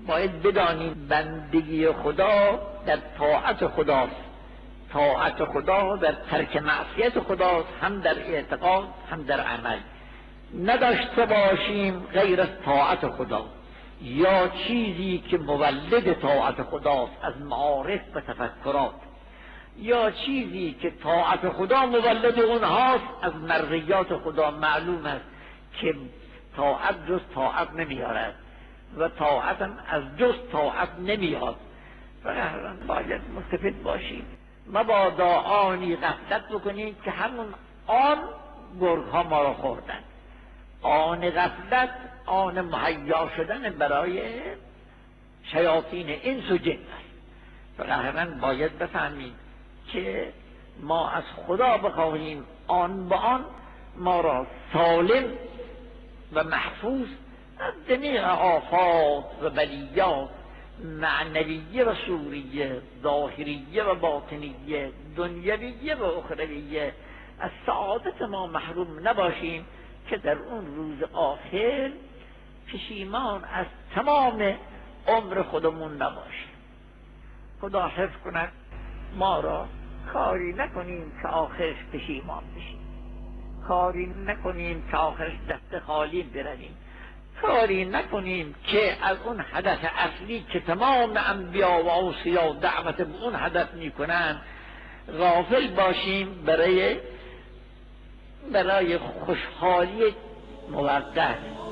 باید بدانیم بندگی خدا در طاعت خداست، طاعت خدا در ترک معصیت خداست، هم در اعتقاد هم در عمل. نداشته باشیم غیر از طاعت خدا یا چیزی که مولد طاعت خداست از معارف و تفکرات، یا چیزی که طاعت خدا مولد اونهاست از مرضیات خدا. معلوم است که طاعت جز طاعت نمیارد و طاعت هم از جز طاعت نمیاد. باید مستفید باشیم. مبادا آنی غفلت بکنیم که همون آن گرگ ها ما را خوردن. آن غفلت آن مهیا شدن برای شیاطین انس و جن است. فقط باید بفهمیم که ما از خدا بخواهیم آن با آن ما را سالم و محفوظ از جمیع آفات و بلیات معنویه و سوریه، ظاهریه و باطنیه، دنیویه و اخرویه، از سعادت ما محروم نباشیم که در اون روز آخر پشیمان از تمام عمر خودمون نباشیم. خدا حفظ کند ما را. کاری نکنیم که آخرش پشیمان بشیم، کاری نکنیم که آخرش دست خالی برویم، کاری نکنیم که از اون هدف اصلی که تمام انبیا و اوصیا دعوت به اون هدف میکنن غافل باشیم برای خوشحالی موقت.